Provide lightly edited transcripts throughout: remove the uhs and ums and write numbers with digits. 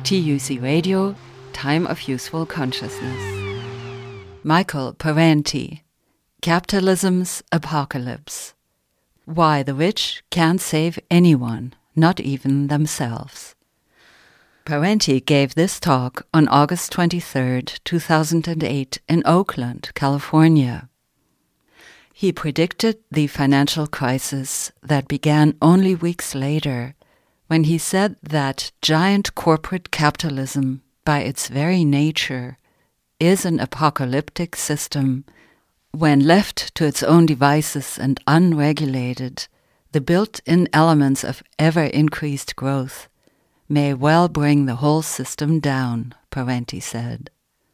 TUC Radio, Time of Useful Consciousness. Michael Parenti, Capitalism's Apocalypse. Why the rich can't save anyone, not even themselves. Parenti gave this talk on August 23, 2008 in Oakland, California. He predicted the financial crisis that began only weeks later when he said that giant corporate capitalism, by its very nature, is an apocalyptic system. When left to its own devices and unregulated, the built-in elements of ever-increased growth may well bring the whole system down, Parenti said.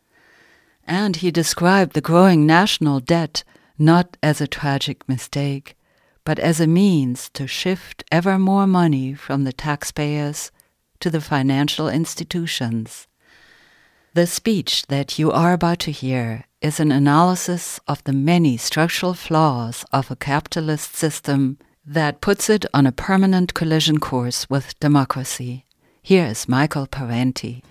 And he described the growing national debt not as a tragic mistake, but as a means to shift ever more money from the taxpayers to the financial institutions. The speech that you are about to hear is an analysis of the many structural flaws of a capitalist system that puts it on a permanent collision course with democracy. Here is Michael Parenti.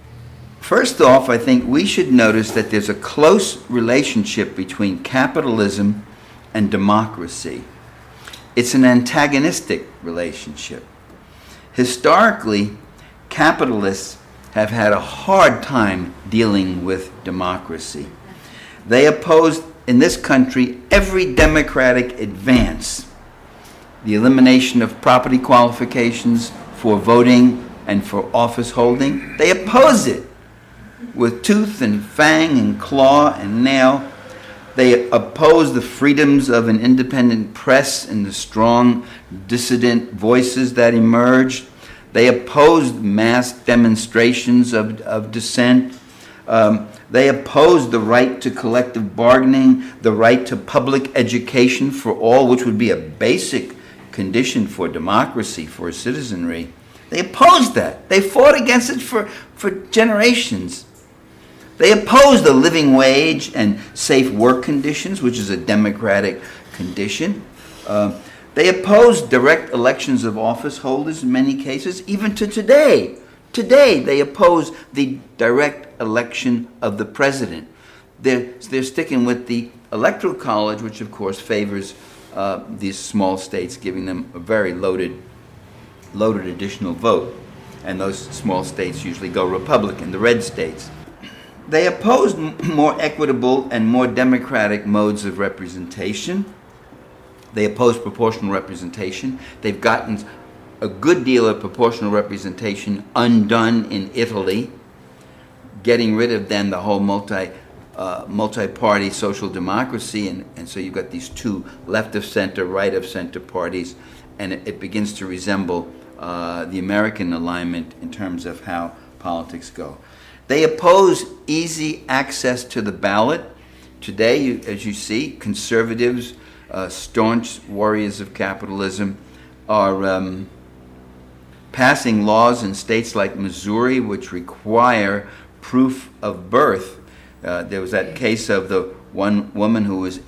First off, I think we should notice that there's a close relationship between capitalism and democracy. It's an antagonistic relationship. Historically, capitalists have had a hard time dealing with democracy. They opposed, in this country, every democratic advance. The elimination of property qualifications for voting and for office holding, they oppose it with tooth and fang and claw and nail. They oppose the freedoms of an independent press and the strong dissident voices that emerged. They opposed mass demonstrations of dissent. They opposed the right to collective bargaining, the right to public education for all, which would be a basic condition for democracy, for citizenry. They opposed that. They fought against it for generations. They opposed the living wage and safe work conditions, which is a democratic condition. They opposed direct elections of office holders in many cases, even to today. Today, they oppose the direct election of the president. They're sticking with the Electoral College, which of course favors these small states, giving them a very loaded additional vote. And those small states usually go Republican, the red states. They opposed more equitable and more democratic modes of representation. They opposed proportional representation. They've gotten a good deal of proportional representation undone in Italy, getting rid of then the whole multi-party social democracy, and so you've got these two left-of-center, right-of-center parties, and it begins to resemble the American alignment in terms of how politics go. They oppose easy access to the ballot. Today, as you see, conservatives, staunch warriors of capitalism, are passing laws in states like Missouri which require proof of birth. There was that case of the one woman who was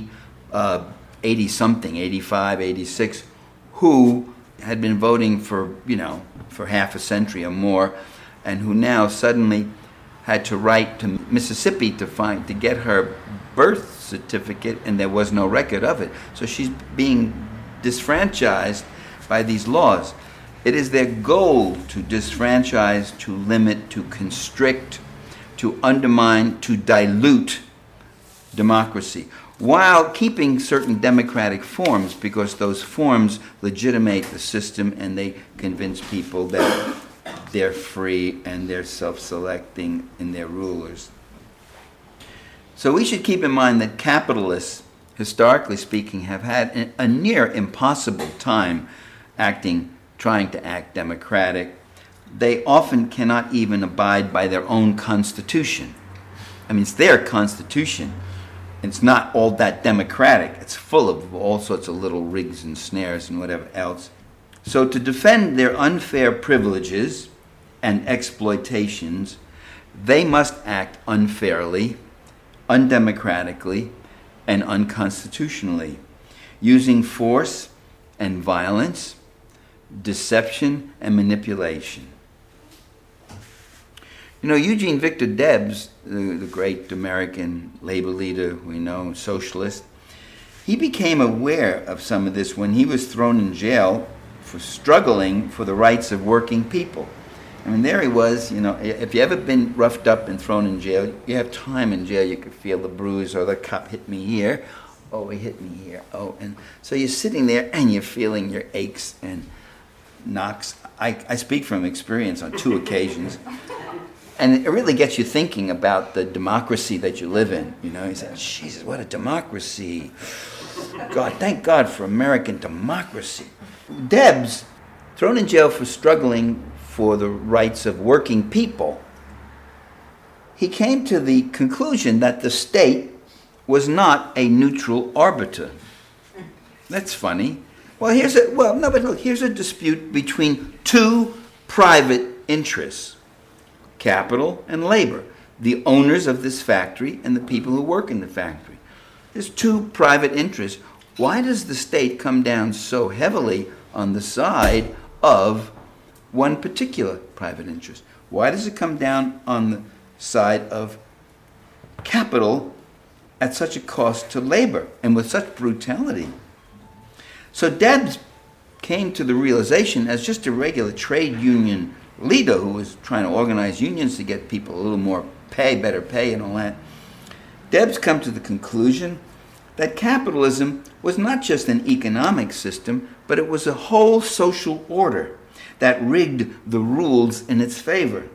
80-something, 85, 86, who had been voting for half a century or more, and who now suddenly had to write to Mississippi to get her birth certificate, and there was no record of it. So she's being disfranchised by these laws. It is their goal to disfranchise, to limit, to constrict, to undermine, to dilute democracy, while keeping certain democratic forms, because those forms legitimate the system and they convince people that they're free and they're self-selecting in their rulers. So we should keep in mind that capitalists, historically speaking, have had a near impossible time trying to act democratic. They often cannot even abide by their own constitution. I mean, it's their constitution. It's not all that democratic. It's full of all sorts of little rigs and snares and whatever else. So to defend their unfair privileges and exploitations, they must act unfairly, undemocratically, and unconstitutionally, using force and violence, deception and manipulation. You know, Eugene Victor Debs, the great American labor leader we know, socialist, he became aware of some of this when he was thrown in jail for struggling for the rights of working people. I mean, there he was, you know, if you ever been roughed up and thrown in jail, you have time in jail, you could feel the bruise, or the cop hit me here, oh, he hit me here, oh, and so you're sitting there and you're feeling your aches and knocks. I speak from experience on 2 occasions. And it really gets you thinking about the democracy that you live in. You know, you say, Jesus, what a democracy. God, thank God for American democracy. Debs, thrown in jail for struggling for the rights of working people, he came to the conclusion that the state was not a neutral arbiter. That's funny. Well, here's a dispute between 2 private interests. Capital and labor, the owners of this factory and the people who work in the factory. There's 2 private interests. Why does the state come down so heavily on the side of one particular private interest? Why does it come down on the side of capital at such a cost to labor and with such brutality? So Debs came to the realization, as just a regular trade union leader who was trying to organize unions to get people a little more pay, better pay and all that, Debs come to the conclusion that capitalism was not just an economic system, but it was a whole social order that rigged the rules in its favor.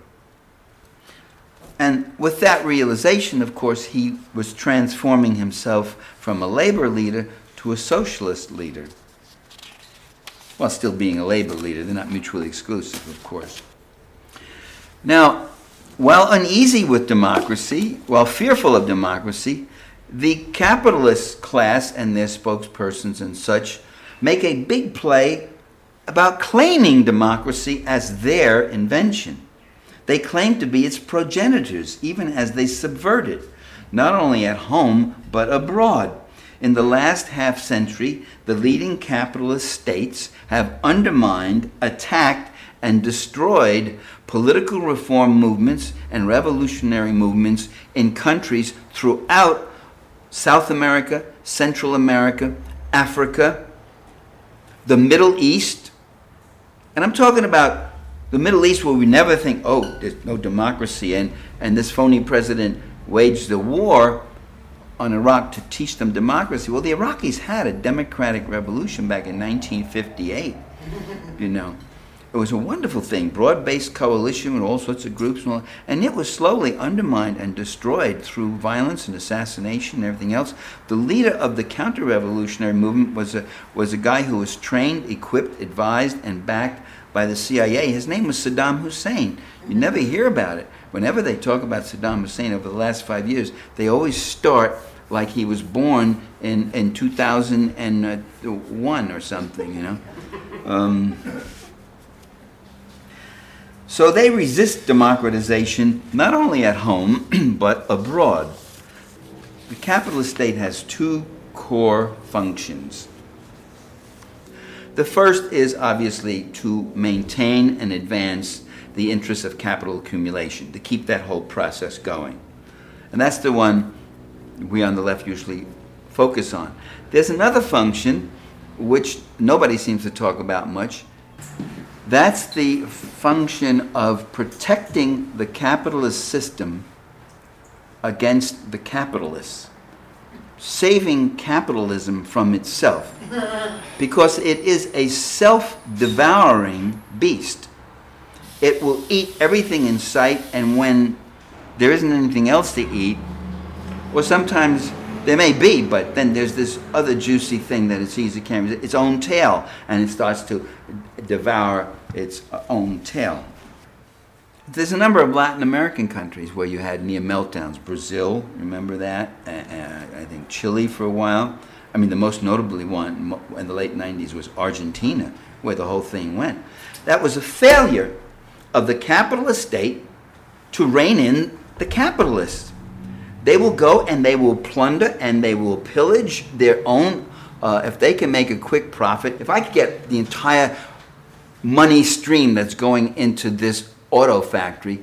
And with that realization, of course, he was transforming himself from a labor leader to a socialist leader. While still being a labor leader. They're not mutually exclusive, of course. Now, while uneasy with democracy, while fearful of democracy, the capitalist class and their spokespersons and such make a big play about claiming democracy as their invention. They claim to be its progenitors, even as they subvert it, not only at home, but abroad. In the last half century, the leading capitalist states have undermined, attacked, and destroyed political reform movements and revolutionary movements in countries throughout South America, Central America, Africa, the Middle East. And I'm talking about the Middle East where we never think, oh, there's no democracy, and this phony president waged a war on Iraq to teach them democracy. Well, the Iraqis had a democratic revolution back in 1958, you know. It was a wonderful thing, broad-based coalition with all sorts of groups, and it was slowly undermined and destroyed through violence and assassination and everything else. The leader of the counter-revolutionary movement was a guy who was trained, equipped, advised, and backed by the CIA. His name was Saddam Hussein. You never hear about it. Whenever they talk about Saddam Hussein over the last 5 years, they always start like he was born in 2001 or something, you know. So they resist democratization not only at home, but abroad. The capitalist state has 2 core functions. The first is obviously to maintain and advance the interests of capital accumulation, to keep that whole process going. And that's the one we on the left usually focus on. There's another function which nobody seems to talk about much. That's the function of protecting the capitalist system against the capitalists, saving capitalism from itself, because it is a self-devouring beast. It will eat everything in sight, and when there isn't anything else to eat, or sometimes there may be, but then there's this other juicy thing that it sees it carries its own tail, and it starts to devour its own tail. There's a number of Latin American countries where you had near meltdowns. Brazil, remember that? I think Chile for a while. I mean, the most notably one in the late 90s was Argentina, where the whole thing went. That was a failure of the capitalist state to rein in the capitalists. They will go and they will plunder and they will pillage their own, if they can make a quick profit. If I could get the entire money stream that's going into this auto factory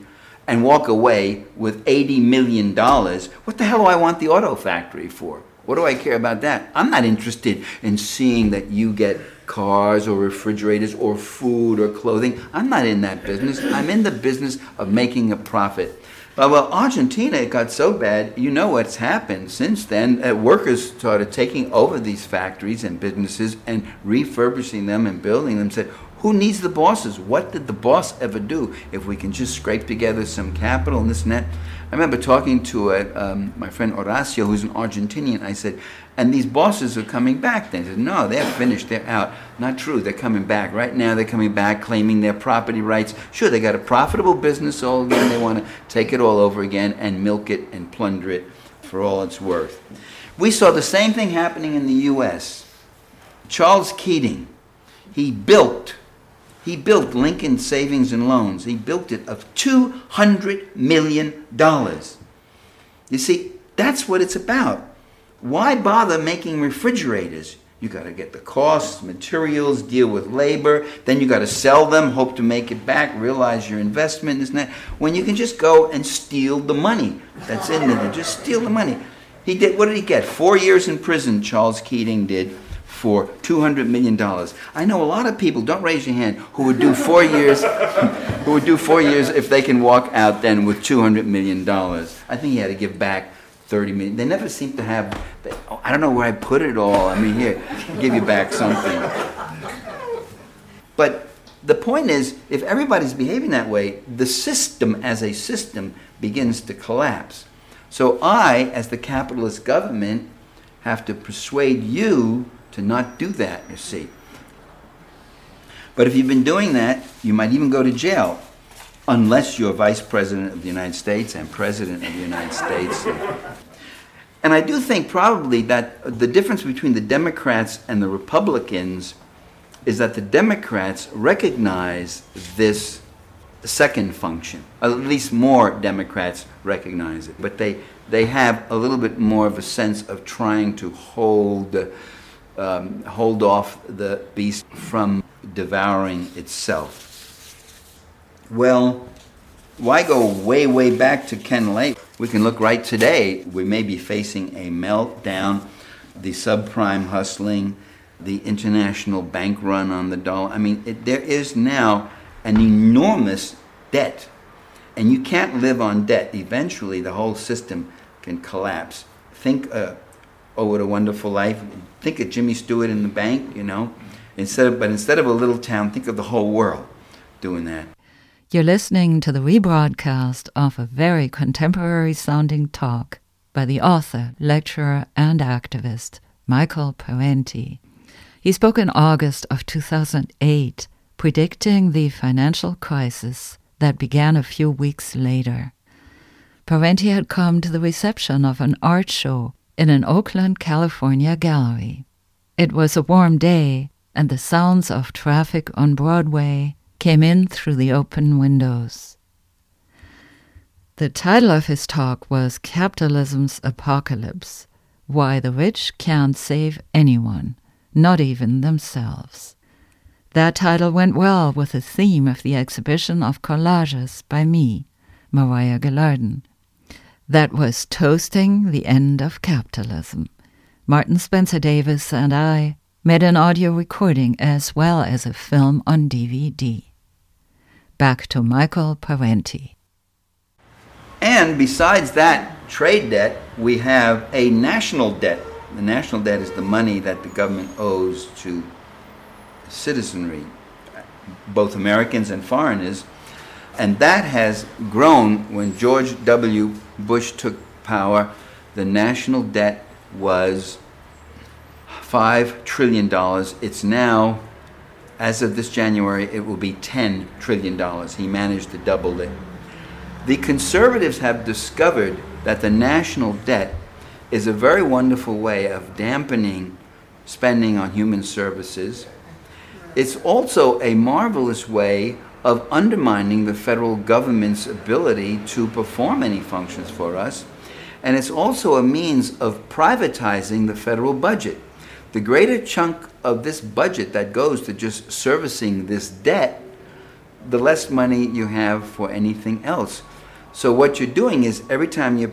and walk away with $80 million, what the hell do I want the auto factory for? What do I care about that? I'm not interested in seeing that you get cars or refrigerators or food or clothing. I'm not in that business. I'm in the business of making a profit. Well, Argentina, it got so bad, you know what's happened since then. Workers started taking over these factories and businesses and refurbishing them and building them. Said, who needs the bosses? What did the boss ever do if we can just scrape together some capital and this and that? I remember talking to my friend Horacio, who's an Argentinian. I said, and these bosses are coming back then. He said, no, they're finished, they're out. Not true, they're coming back. Right now they're coming back claiming their property rights. Sure, they got a profitable business all again. They want to take it all over again and milk it and plunder it for all it's worth. We saw the same thing happening in the U.S. Charles Keating, he built Lincoln Savings and Loans. He built it of $200 million. You see, that's what it's about. Why bother making refrigerators? You got to get the costs, materials, deal with labor, then you got to sell them, hope to make it back, realize your investment, isn't that? When you can just go and steal the money that's in there, just steal the money. What did he get? 4 years in prison, Charles Keating did, for $200 million. I know a lot of people, don't raise your hand, who would do 4 years if they can walk out then with $200 million. I think he had to give back $30 million. They never seem to have, I don't know where I put it all. I mean, here, I'll give you back something. But the point is, if everybody's behaving that way, the system as a system begins to collapse. So I, as the capitalist government, have to persuade you to not do that, you see. But if you've been doing that, you might even go to jail, unless you're Vice President of the United States and President of the United States. And I do think probably that the difference between the Democrats and the Republicans is that the Democrats recognize this second function. At least more Democrats recognize it. But they have a little bit more of a sense of trying to hold off the beast from devouring itself. Well, why go way, way back to Ken Lake? We can look right today. We may be facing a meltdown, the subprime hustling, the international bank run on the dollar. I mean, there is now an enormous debt, and you can't live on debt. Eventually, the whole system can collapse. Think, what a wonderful life. Think of Jimmy Stewart in the bank, you know. Instead of a little town, think of the whole world doing that. You're listening to the rebroadcast of a very contemporary-sounding talk by the author, lecturer, and activist, Michael Parenti. He spoke in August of 2008, predicting the financial crisis that began a few weeks later. Parenti had come to the reception of an art show in an Oakland, California gallery. It was a warm day, and the sounds of traffic on Broadway came in through the open windows. The title of his talk was Capitalism's Apocalypse: Why the Rich Can't Save Anyone, Not Even Themselves. That title went well with the theme of the exhibition of collages by me, Mariah Gillardin. That was Toasting the End of Capitalism. Martin Spencer Davis and I made an audio recording as well as a film on DVD. Back to Michael Parenti. And besides that trade debt, we have a national debt. The national debt is the money that the government owes to citizenry, both Americans and foreigners. And that has grown. When George W. Bush took power, the national debt was $5 trillion. It's now, as of this January, it will be $10 trillion. He managed to double it. The conservatives have discovered that the national debt is a very wonderful way of dampening spending on human services. It's also a marvelous way of undermining the federal government's ability to perform any functions for us. And it's also a means of privatizing the federal budget. The greater chunk of this budget that goes to just servicing this debt, the less money you have for anything else. So what you're doing is every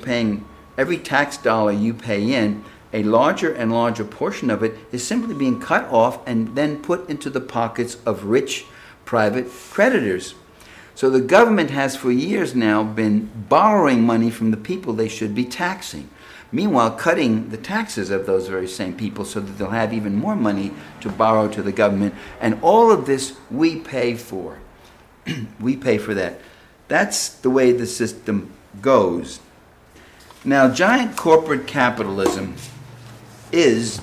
tax dollar you pay in, a larger and larger portion of it is simply being cut off and then put into the pockets of rich private creditors. So the government has for years now been borrowing money from the people they should be taxing. Meanwhile, cutting the taxes of those very same people so that they'll have even more money to borrow to the government. And all of this we pay for. We pay for that. That's the way the system goes. Now, giant corporate capitalism is,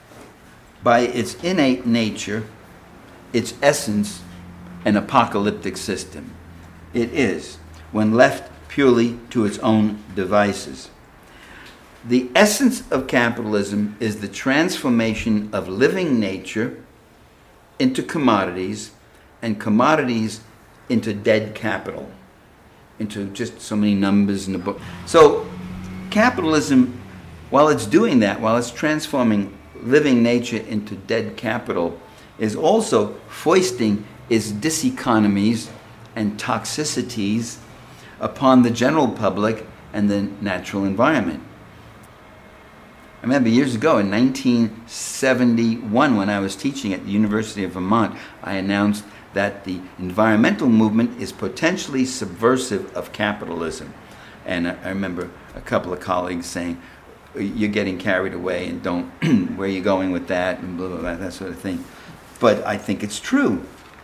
by its innate nature, its essence, an apocalyptic system. It is, when left purely to its own devices. The essence of capitalism is the transformation of living nature into commodities, and commodities into dead capital, into just so many numbers in the book. So capitalism, while it's doing that, while it's transforming living nature into dead capital, is also foisting its diseconomies and toxicities upon the general public and the natural environment. I remember years ago in 1971 when I was teaching at the University of Vermont, I announced that the environmental movement is potentially subversive of capitalism. And I remember a couple of colleagues saying, you're getting carried away and don't, where are you going with that, and blah, blah, blah, that sort of thing. But I think it's true.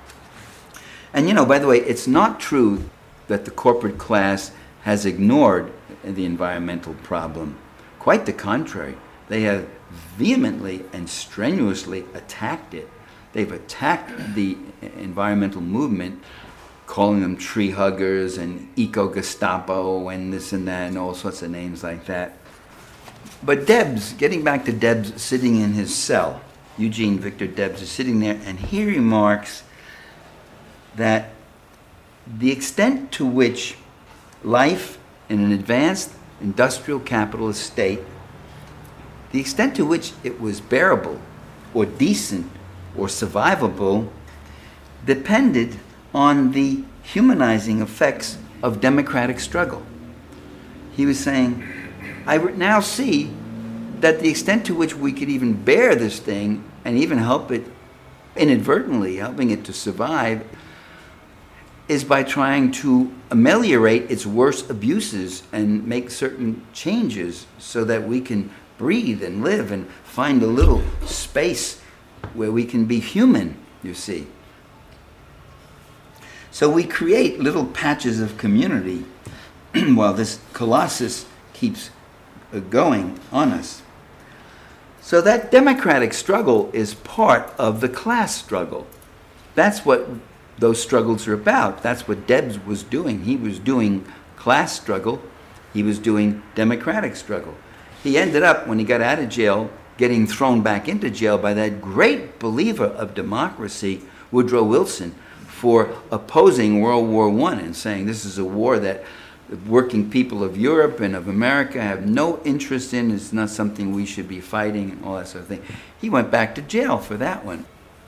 And by the way, it's not true that the corporate class has ignored the environmental problem. Quite the contrary. They have vehemently and strenuously attacked it. They've attacked the environmental movement, calling them tree huggers and eco-Gestapo and this and that and all sorts of names like that. But Debs, getting back to Debs sitting in his cell, Eugene Victor Debs is sitting there, and he remarks that the extent to which life in an advanced industrial capitalist state, the extent to which it was bearable or decent or survivable depended on the humanizing effects of democratic struggle. He was saying, I now see that the extent to which we could even bear this thing and even help it inadvertently, helping it to survive, is by trying to ameliorate its worst abuses and make certain changes so that we can breathe and live and find a little space where we can be human, you see. So we create little patches of community while this colossus keeps going on us. So that democratic struggle is part of the class struggle. That's what those struggles are about. That's what Debs was doing. He was doing class struggle. He was doing democratic struggle. He ended up, when he got out of jail, getting thrown back into jail by that great believer of democracy, Woodrow Wilson, for opposing World War I and saying this is a war that the working people of Europe and of America have no interest in. It's not something we should be fighting and all that sort of thing. He went back to jail for that one.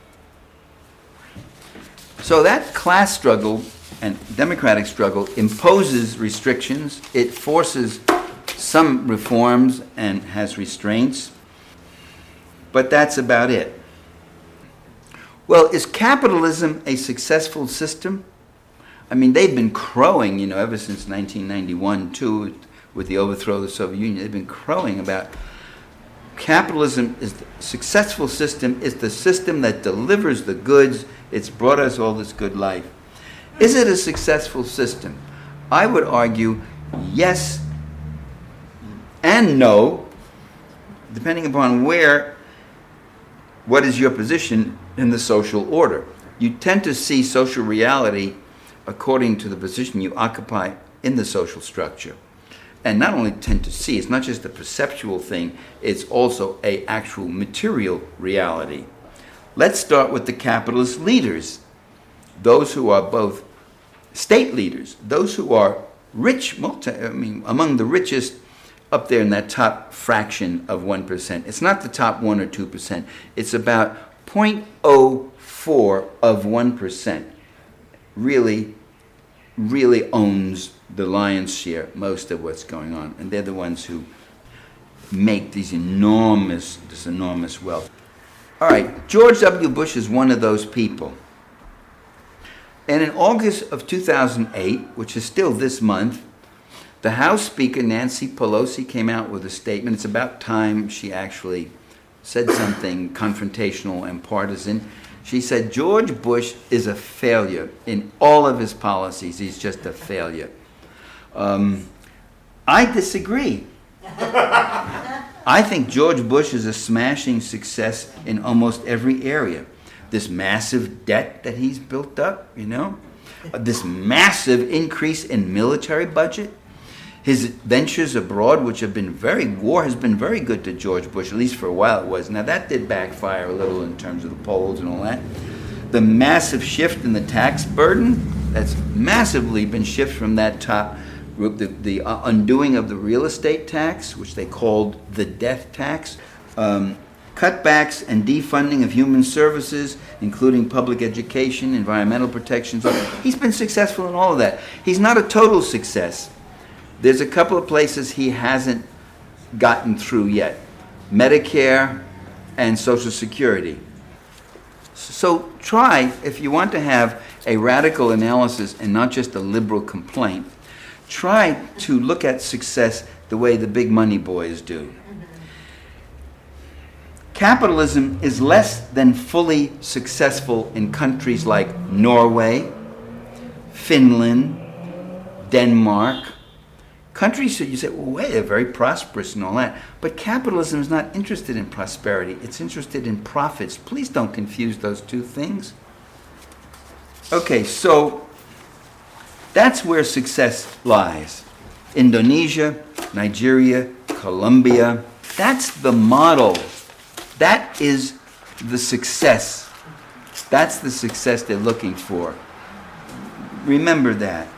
So that class struggle and democratic struggle imposes restrictions. It forces some reforms and has restraints. But that's about it. Well, is capitalism a successful system? I mean, they've been crowing, ever since 1991, too, with the overthrow of the Soviet Union. They've been crowing about capitalism is the successful system, is the system that delivers the goods. It's brought us all this good life. Is it a successful system? I would argue yes and no, depending upon what is your position in the social order. You tend to see social reality according to the position you occupy in the social structure. And not only tend to see, it's not just a perceptual thing, it's also an actual material reality. Let's start with the capitalist leaders, those who are both state leaders, those who are rich, among the richest up there in that top fraction of 1%. It's not the top 1 or 2%. It's about 0.04 of 1% really really owns the lion's share, most of what's going on. And they're the ones who make this enormous wealth. All right, George W. Bush is one of those people. And in August of 2008, which is still this month, the House Speaker, Nancy Pelosi, came out with a statement. It's about time she actually said something confrontational and partisan. She said, George Bush is a failure in all of his policies. He's just a failure. I disagree. I think George Bush is a smashing success in almost every area. This massive debt that he's built up, this massive increase in military budget, his ventures abroad, which have been war has been very good to George Bush, at least for a while it was. Now that did backfire a little in terms of the polls and all that. The massive shift in the tax burden, that's massively been shifted from that top group. The undoing of the real estate tax, which they called the death tax. Cutbacks and defunding of human services, including public education, environmental protections. He's been successful in all of that. He's not a total success. There's a couple of places he hasn't gotten through yet. Medicare and Social Security. So try, if you want to have a radical analysis and not just a liberal complaint, try to look at success the way the big money boys do. Capitalism is less than fully successful in countries like Norway, Finland, Denmark. Countries that you say, well, wait, they're very prosperous and all that. But capitalism is not interested in prosperity. It's interested in profits. Please don't confuse those two things. Okay, so that's where success lies. Indonesia, Nigeria, Colombia. That's the model. That is the success. That's the success they're looking for. Remember that.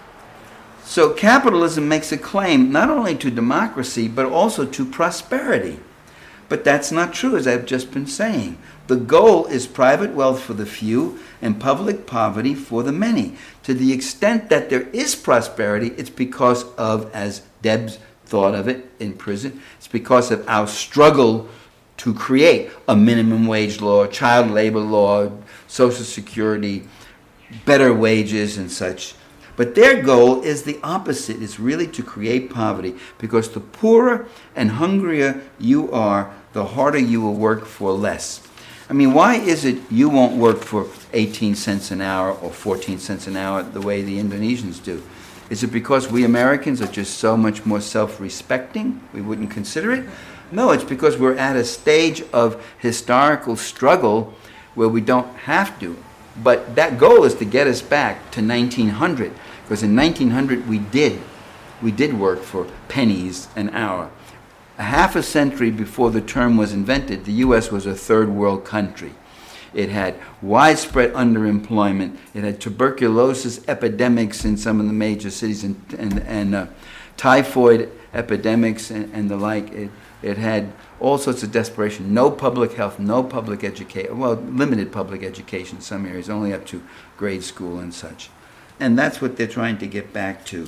So capitalism makes a claim not only to democracy, but also to prosperity. But that's not true, as I've just been saying. The goal is private wealth for the few and public poverty for the many. To the extent that there is prosperity, it's because of, as Debs thought of it in prison, it's because of our struggle to create a minimum wage law, child labor law, Social Security, better wages and such. But their goal is the opposite. It's really to create poverty, because the poorer and hungrier you are, the harder you will work for less. I mean, why is it you won't work for 18 cents an hour or 14 cents an hour the way the Indonesians do? Is it because we Americans are just so much more self-respecting? We wouldn't consider it? No, it's because we're at a stage of historical struggle where we don't have to. But that goal is to get us back to 1900, because in 1900 we did work for pennies an hour. A half a century before the term was invented, the U.S. was a third world country. It had widespread underemployment. It had tuberculosis epidemics in some of the major cities and typhoid epidemics and the like. It had all sorts of desperation. No public health, no public education. Well, limited public education in some areas, only up to grade school and such. And that's what they're trying to get back to.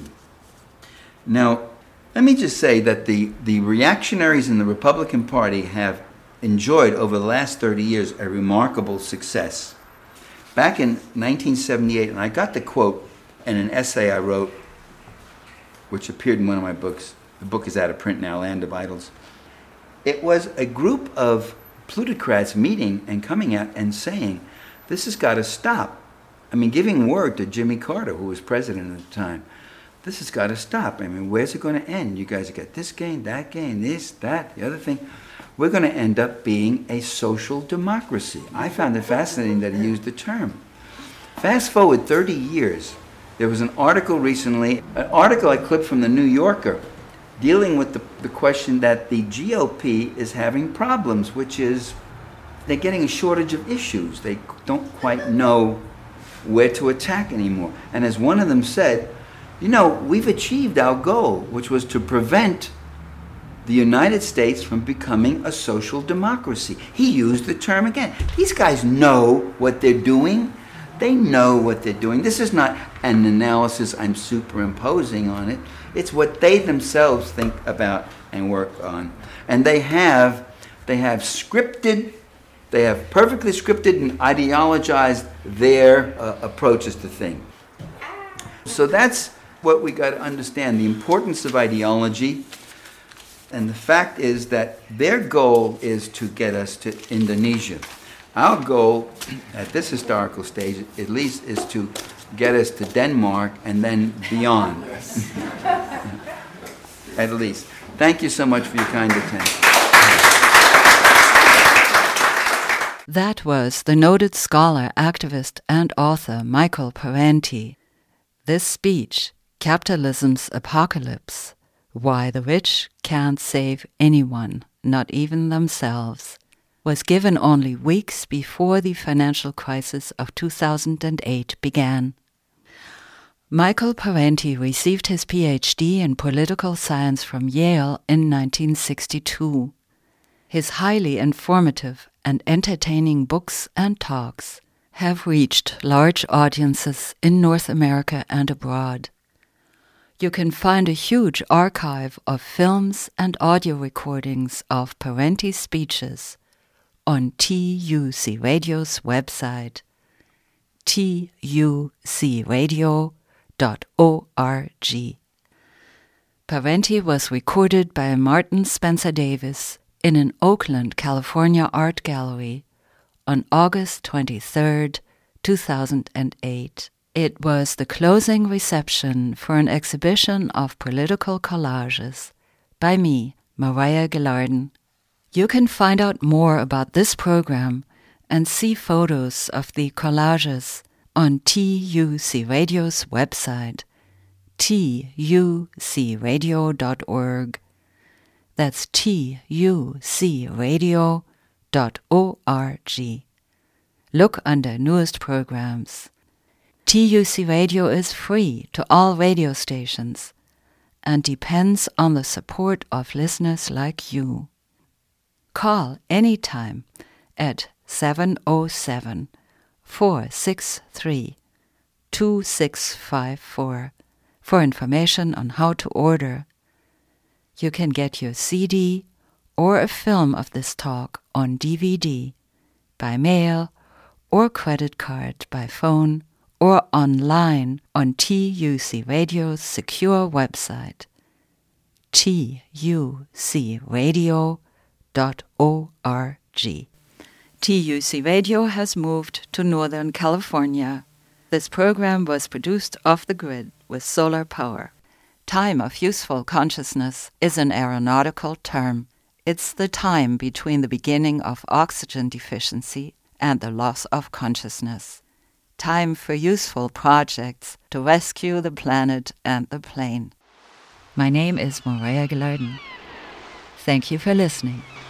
Now, let me just say that the reactionaries in the Republican Party have enjoyed over the last 30 years a remarkable success. Back in 1978, and I got the quote in an essay I wrote, which appeared in one of my books. The book is out of print now, Land of Idols. It was a group of plutocrats meeting and coming out and saying, this has got to stop. I mean, giving word to Jimmy Carter, who was president at the time, this has got to stop. I mean, where's it going to end? You guys got this gain, this, that, the other thing. We're going to end up being a social democracy. I found it fascinating that he used the term. Fast forward 30 years. There was an article recently, an article I clipped from the New Yorker, dealing with the question that the GOP is having problems, which is they're getting a shortage of issues. They don't quite know where to attack anymore. And as one of them said, we've achieved our goal, which was to prevent the United States from becoming a social democracy. He used the term again. These guys know what they're doing. They know what they're doing. This is not an analysis I'm superimposing on it. It's what they themselves think about and work on. And they have perfectly scripted and ideologized their approaches to things. So that's what we got to understand, the importance of ideology. And the fact is that their goal is to get us to Indonesia. Our goal at this historical stage, at least, is to get us to Denmark and then beyond. At least. Thank you so much for your kind attention. That was the noted scholar, activist, and author Michael Parenti. This speech, Capitalism's Apocalypse, Why the Rich Can't Save Anyone, Not Even Themselves, was given only weeks before the financial crisis of 2008 began. Michael Parenti received his PhD in political science from Yale in 1962. His highly informative and entertaining books and talks have reached large audiences in North America and abroad. You can find a huge archive of films and audio recordings of Parenti's speeches on TUC Radio's website, tucradio.org. Parenti was recorded by Martin Spencer Davis in an Oakland, California art gallery on August 23, 2008. It was the closing reception for an exhibition of political collages by me, Maria Gilardin. You can find out more about this program and see photos of the collages on TUC Radio's website, tucradio.org. That's tucradio.org. Look under newest programs. TUC Radio is free to all radio stations and depends on the support of listeners like you. Call anytime at 707-463-2654 for information on how to order. You can get your CD or a film of this talk on DVD, by mail or credit card by phone or online on TUC Radio's secure website, tucradio.org. TUC Radio has moved to Northern California. This program was produced off the grid with solar power. Time of useful consciousness is an aeronautical term. It's the time between the beginning of oxygen deficiency and the loss of consciousness. Time for useful projects to rescue the planet and the plane. My name is Maria Gilardin. Thank you for listening.